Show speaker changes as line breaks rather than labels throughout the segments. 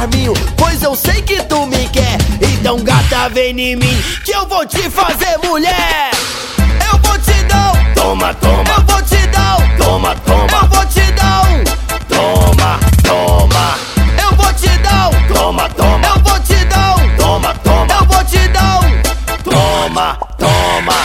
charminho, pois eu sei que tu me quer. Então gata, vem em mim, que eu vou te fazer mulher. Eu vou te dar um
Toma, toma,
eu vou te dar um
toma, toma,
eu vou te dar um
toma, toma,
eu vou te dar um
toma, toma,
eu vou te dar um
toma, toma,
eu vou te dar um
toma, toma.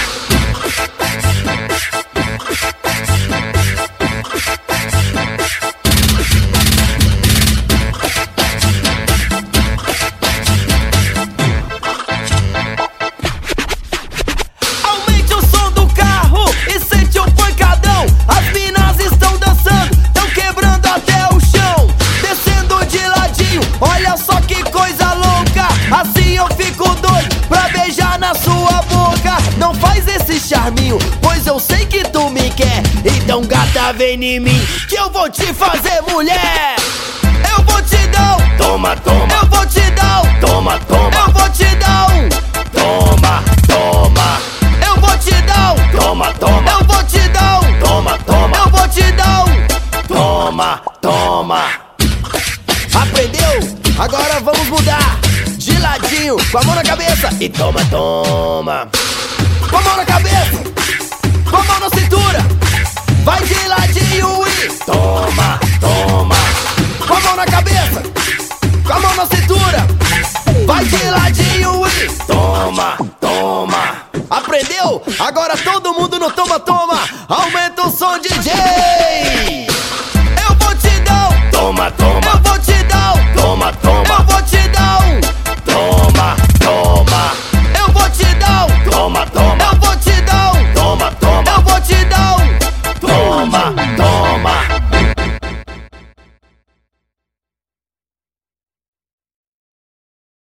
Aumente o som do carro e sente o pancadão. As minas estão dançando, tão quebrando até o chão, descendo de ladinho, olha só que coisa louca. Assim eu fico doido pra beijar na sua boca. Não faz esse charminho, pois eu sei que tu me quer. Então gata, vem em mim, que eu vou te fazer mulher. Eu vou te dar um
Toma, toma,
eu vou te dar um
toma, toma,
eu vou te dar um
toma, toma,
eu vou te dar um
toma, toma,
eu vou te dar um
toma, toma,
eu vou te dar um
toma, toma.
Aprendeu? Agora vamos mudar. De ladinho, com a mão na cabeça
E toma, toma.
com a mão na cabeça, com a mão na cintura. Vai de ladinho e
Toma, toma,
com a mão na cabeça, com a mão na cintura. Vai de ladinho e
toma, toma.
aprendeu? Agora todo mundo no toma-toma. Aumenta o som, DJ.